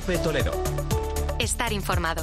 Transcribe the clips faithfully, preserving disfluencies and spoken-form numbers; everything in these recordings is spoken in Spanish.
COPE Toledo. Estar informado.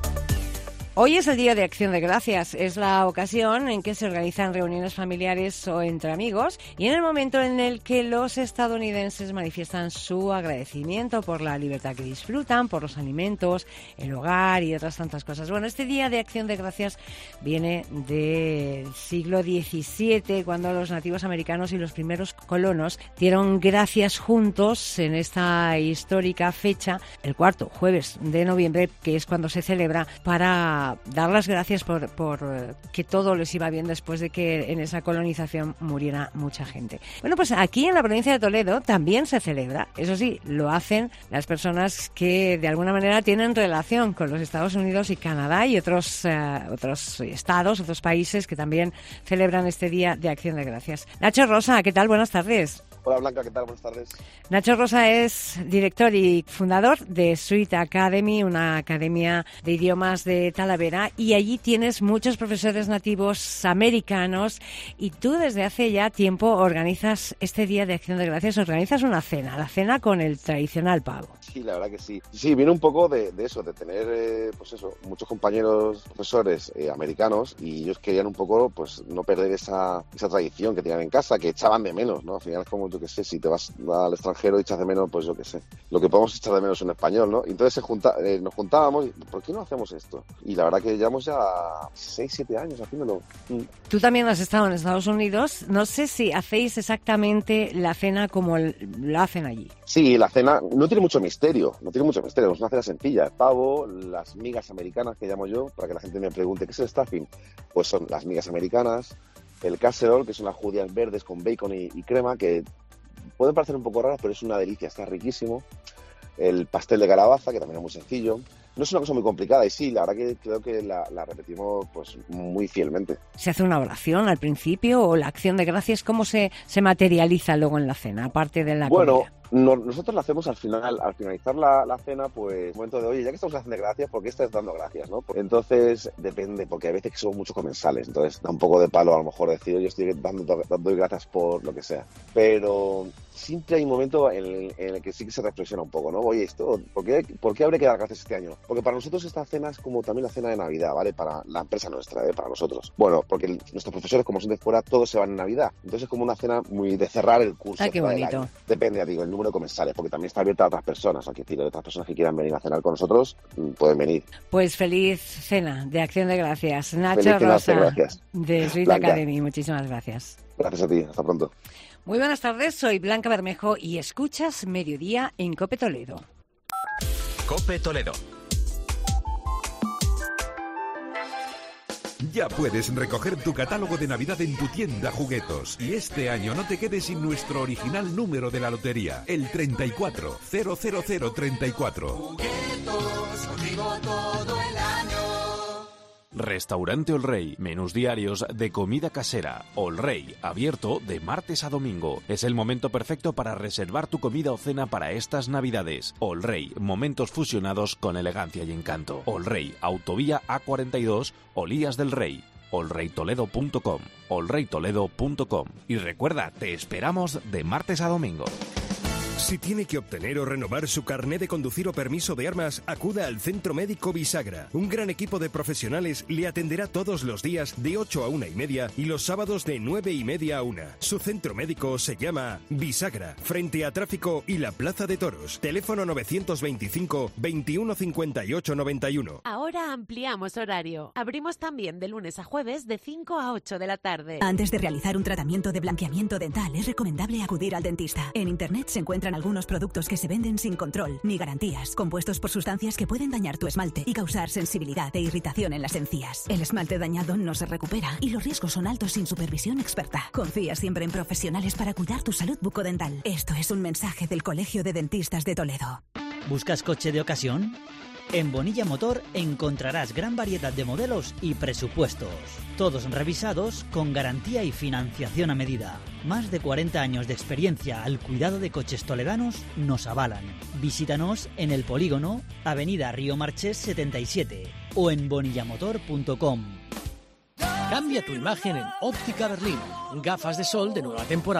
Hoy es el Día de Acción de Gracias. Es la ocasión en que se organizan reuniones familiares o entre amigos y en el momento en el que los estadounidenses manifiestan su agradecimiento por la libertad que disfrutan, por los alimentos, el hogar y otras tantas cosas. Bueno, este Día de Acción de Gracias viene del siglo diecisiete, cuando los nativos americanos y los primeros colonos dieron gracias juntos en esta histórica fecha, el cuarto jueves de noviembre, que es cuando se celebra, para dar las gracias por, por que todo les iba bien después de que en esa colonización muriera mucha gente. Bueno, pues aquí en la provincia de Toledo también se celebra. Eso sí, lo hacen las personas que de alguna manera tienen relación con los Estados Unidos y Canadá y otros, uh, otros estados, otros países que también celebran este Día de Acción de Gracias. Nacho Rosa, ¿qué tal? Buenas tardes. Hola Blanca, ¿qué tal? Buenas tardes. Nacho Rosa es director y fundador de Sweet Academy, una academia de idiomas de Talavera, y allí tienes muchos profesores nativos americanos y tú desde hace ya tiempo organizas este Día de Acción de Gracias, organizas una cena, la cena con el tradicional pavo. Sí, la verdad que sí. Sí, viene un poco de, de eso, de tener, eh, pues eso, muchos compañeros profesores eh, americanos, y ellos querían un poco, pues, no perder esa, esa tradición que tenían en casa, que echaban de menos, ¿no? Al final es como, yo qué sé, si te vas al extranjero y echas de menos, pues yo qué sé, lo que podemos echar de menos en español, ¿no? Entonces se junta, eh, nos juntábamos y, ¿por qué no hacemos esto? Y la verdad que llevamos ya seis, siete años haciéndolo. Mm. Tú también has estado en Estados Unidos. No sé si hacéis exactamente la cena como la hacen allí. Sí, la cena no tiene mucho misterio, no tiene mucho misterio, es una cena sencilla. El pavo, las migas americanas que llamo yo, para que la gente me pregunte, ¿qué es el stuffing? Pues son las migas americanas, el casserole, que son las judías verdes con bacon y, y crema, que pueden parecer un poco raras, pero es una delicia, está riquísimo. El pastel de calabaza, que también es muy sencillo. No es una cosa muy complicada y sí, la verdad que creo que la, la repetimos pues muy fielmente. ¿Se hace una oración al principio o la acción de gracias? ¿Cómo se, se materializa luego en la cena, aparte de la bueno, comida? No, nosotros la hacemos al final, al finalizar la, la cena, pues, momento de, oye, ya que estamos haciendo gracias, ¿por qué estás dando gracias, no? Entonces, depende, porque hay veces que somos muchos comensales, entonces da un poco de palo a lo mejor decir, yo estoy dando, dando gracias por lo que sea. Pero siempre hay un momento en el, en el que sí que se reflexiona un poco, ¿no? Oye, esto, ¿por qué, ¿por qué habría que dar gracias este año? Porque para nosotros esta cena es como también la cena de Navidad, ¿vale? Para la empresa nuestra, ¿eh? Para nosotros. Bueno, porque el, nuestros profesores, como son de fuera, todos se van en Navidad. Entonces es como una cena muy de cerrar el curso. Ah, qué bonito. Depende, ya digo, el número de comensales, porque también está abierta a otras personas. Aquí decir, otras personas que quieran venir a cenar con nosotros, pueden venir. Pues feliz cena de Acción de Gracias. Nacho Feliz Rosa, gracias. de Sweet Blanca. Academy. Muchísimas gracias. Gracias a ti. Hasta pronto. Muy buenas tardes, soy Blanca Bermejo y escuchas Mediodía en COPE Toledo. COPE Toledo. Ya puedes recoger tu catálogo de Navidad en tu tienda Juguetos. Y este año no te quedes sin nuestro original número de la lotería, el treinta y cuatro cero cero cero treinta y cuatro. Juguetos, contigo todo el año. Restaurante Ol Rey, menús diarios de comida casera. Ol Rey, abierto de martes a domingo. Es el momento perfecto para reservar tu comida o cena para estas Navidades. Ol Rey, momentos fusionados con elegancia y encanto. Ol Rey, autovía A cuarenta y dos, Olías del Rey. ol rey toledo punto com, ol rey toledo punto com. Y recuerda, te esperamos de martes a domingo. Si tiene que obtener o renovar su carné de conducir o permiso de armas, acuda al Centro Médico Bisagra. Un gran equipo de profesionales le atenderá todos los días de ocho a una y media y los sábados de nueve y media a una. Su centro médico se llama Bisagra, frente a Tráfico y la Plaza de Toros. Teléfono novecientos veinticinco, veintiuno cincuenta y ocho noventa y uno. Ahora ampliamos horario. Abrimos también de lunes a jueves de cinco a ocho de la tarde. Antes de realizar un tratamiento de blanqueamiento dental es recomendable acudir al dentista. En internet se encuentran algunos productos que se venden sin control ni garantías, compuestos por sustancias que pueden dañar tu esmalte y causar sensibilidad e irritación en las encías. El esmalte dañado no se recupera y los riesgos son altos sin supervisión experta. Confía siempre en profesionales para cuidar tu salud bucodental. Esto es un mensaje del Colegio de Dentistas de Toledo. ¿Buscas coche de ocasión? En Bonilla Motor encontrarás gran variedad de modelos y presupuestos, todos revisados con garantía y financiación a medida. Más de cuarenta años de experiencia al cuidado de coches toledanos nos avalan. Visítanos en el Polígono, Avenida Río Marchés setenta y siete o en bonillamotor punto com. Cambia tu imagen en Óptica Berlín. Gafas de sol de nueva temporada.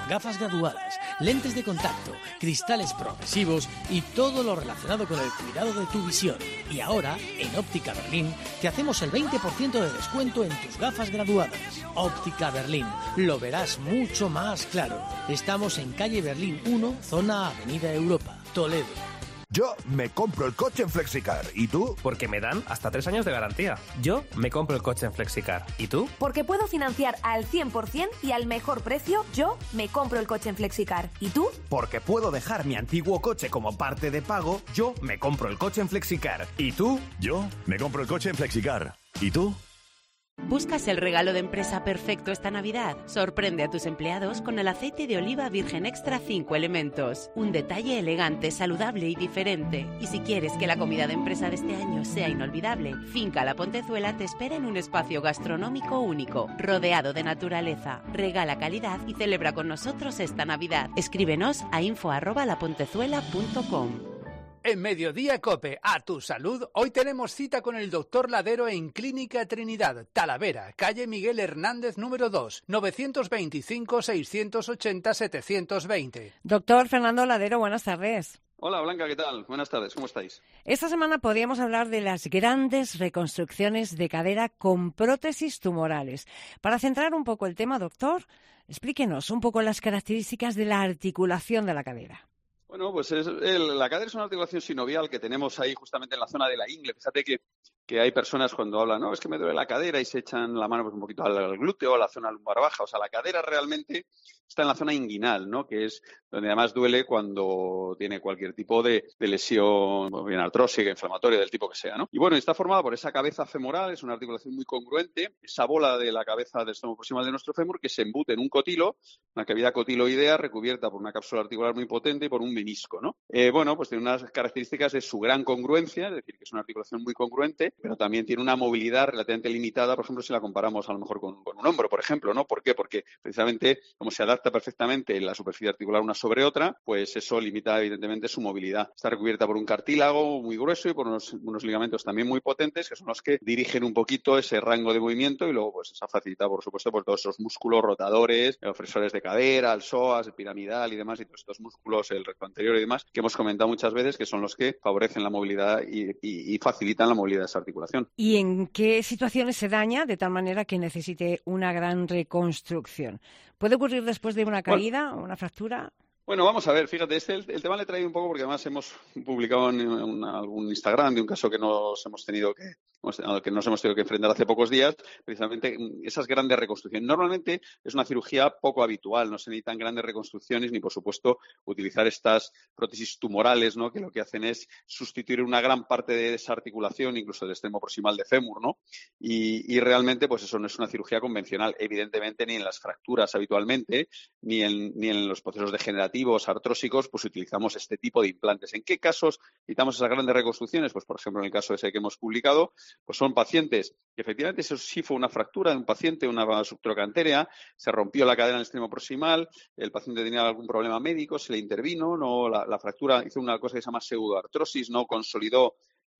gafas graduadas, lentes de contacto, cristales progresivos y todo lo relacionado con el cuidado de tu visión. Y ahora, en Óptica Berlín, te hacemos el veinte por ciento de descuento en tus gafas graduadas. Óptica Berlín, lo verás mucho más claro. Estamos en calle Berlín uno, zona Avenida Europa, Toledo. Yo me compro el coche en Flexicar. ¿Y tú? Porque me dan hasta tres años de garantía. Yo me compro el coche en Flexicar. ¿Y tú? Porque puedo financiar al cien por ciento y al mejor precio. Yo me compro el coche en Flexicar. ¿Y tú? Porque puedo dejar mi antiguo coche como parte de pago. Yo me compro el coche en Flexicar. ¿Y tú? Yo me compro el coche en Flexicar. ¿Y tú? ¿Buscas el regalo de empresa perfecto esta Navidad? Sorprende a tus empleados con el aceite de oliva virgen extra cinco elementos. Un detalle elegante, saludable y diferente. Y si quieres que la comida de empresa de este año sea inolvidable, Finca La Pontezuela te espera en un espacio gastronómico único, rodeado de naturaleza. Regala calidad y celebra con nosotros esta Navidad. Escríbenos a info arroba lapontezuela punto com. En Mediodía Cope, a tu salud, hoy tenemos cita con el doctor Ladero en Clínica Trinidad, Talavera, calle Miguel Hernández número dos, novecientos veinticinco, seiscientos ochenta, setecientos veinte. Doctor Fernando Ladero, buenas tardes. Hola Blanca, ¿qué tal? Buenas tardes, ¿cómo estáis? Esta semana podríamos hablar de las grandes reconstrucciones de cadera con prótesis tumorales. Para centrar un poco el tema, doctor, explíquenos un poco las características de la articulación de la cadera. Bueno, pues es, el, la cadera es una articulación sinovial que tenemos ahí justamente en la zona de la ingle. Fíjate que, que hay personas cuando hablan, no, es que me duele la cadera y se echan la mano pues, un poquito al, al glúteo, a la zona lumbar baja. O sea, la cadera realmente está en la zona inguinal, ¿no? Que es donde además duele cuando tiene cualquier tipo de, de lesión, bien artrósica, inflamatoria, del tipo que sea, ¿no? Y bueno, está formada por esa cabeza femoral, es una articulación muy congruente, esa bola de la cabeza del extremo proximal de nuestro fémur que se embute en un cotilo, una cavidad cotiloidea recubierta por una cápsula articular muy potente y por un menisco, ¿no? Eh, bueno, pues tiene unas características de su gran congruencia, es decir, que es una articulación muy congruente, pero también tiene una movilidad relativamente limitada, por ejemplo, si la comparamos a lo mejor con, con un hombro, por ejemplo, ¿no? ¿Por qué? Porque precisamente como se adapta perfectamente la superficie articular una sobre otra, pues eso limita evidentemente su movilidad. Está recubierta por un cartílago muy grueso y por unos, unos ligamentos también muy potentes, que son los que dirigen un poquito ese rango de movimiento y luego pues esa facilita, por supuesto, por todos esos músculos rotadores, los flexores de cadera, el psoas, el piramidal y demás, y todos estos músculos, el recto anterior y demás, que hemos comentado muchas veces que son los que favorecen la movilidad y, y, y facilitan la movilidad de esa articulación. ¿Y en qué situaciones se daña de tal manera que necesite una gran reconstrucción? ¿Puede ocurrir después de una caída o bueno, una fractura? Bueno, vamos a ver, fíjate, este el, el tema le he traído un poco porque además hemos publicado en una, algún Instagram de un caso que nos hemos tenido que, que nos hemos tenido que enfrentar hace pocos días, precisamente esas grandes reconstrucciones. Normalmente es una cirugía poco habitual, no se necesitan grandes reconstrucciones ni, por supuesto, utilizar estas prótesis tumorales, ¿no? Que lo que hacen es sustituir una gran parte de esa articulación, incluso del extremo proximal de fémur, ¿no? Y, y realmente, pues eso no es una cirugía convencional, evidentemente ni en las fracturas habitualmente, ni en, ni en los procesos degenerativos artrósicos, pues utilizamos este tipo de implantes. ¿En qué casos necesitamos esas grandes reconstrucciones? Pues, por ejemplo, en el caso ese que hemos publicado, pues son pacientes que efectivamente eso sí fue una fractura de un paciente, una subtrocantérea, se rompió la cadera en el extremo proximal, el paciente tenía algún problema médico, se le intervino, no la, la fractura hizo una cosa que se llama pseudoartrosis, no consolidó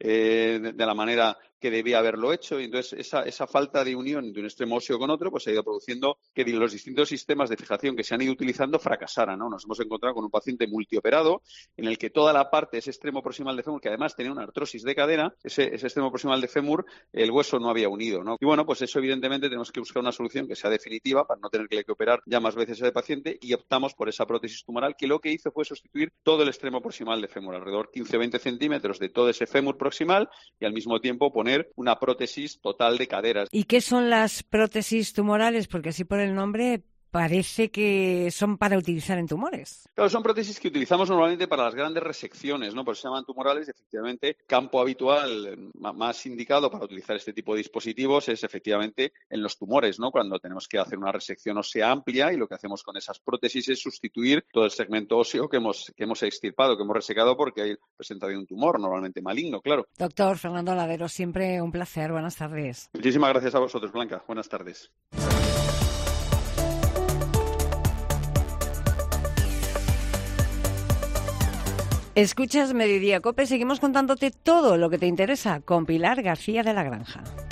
eh, de, de la manera que debía haberlo hecho, y entonces esa, esa falta de unión de un extremo óseo con otro pues ha ido produciendo que los distintos sistemas de fijación que se han ido utilizando fracasaran, ¿no? Nos hemos encontrado con un paciente multioperado en el que toda la parte, ese extremo proximal de fémur, que además tenía una artrosis de cadera, ese, ese extremo proximal de fémur, el hueso no había unido, ¿no? Y bueno, pues eso evidentemente tenemos que buscar una solución que sea definitiva para no tener que operar ya más veces a ese paciente y optamos por esa prótesis tumoral que lo que hizo fue sustituir todo el extremo proximal de fémur, alrededor quince o veinte centímetros de todo ese fémur proximal y al mismo tiempo poner una prótesis total de caderas. ¿Y qué son las prótesis tumorales? Porque así por el nombre parece que son para utilizar en tumores. Claro, son prótesis que utilizamos normalmente para las grandes resecciones, ¿no? Por eso se llaman tumorales. Efectivamente, campo habitual más indicado para utilizar este tipo de dispositivos es efectivamente en los tumores, ¿no? Cuando tenemos que hacer una resección ósea amplia y lo que hacemos con esas prótesis es sustituir todo el segmento óseo que hemos, que hemos extirpado, que hemos resecado porque hay presentación de un tumor, normalmente maligno, claro. Doctor Fernando Ladero, siempre un placer. Buenas tardes. Muchísimas gracias a vosotros, Blanca. Buenas tardes. Escuchas Mediodía Cope, seguimos contándote todo lo que te interesa con Pilar García de la Granja.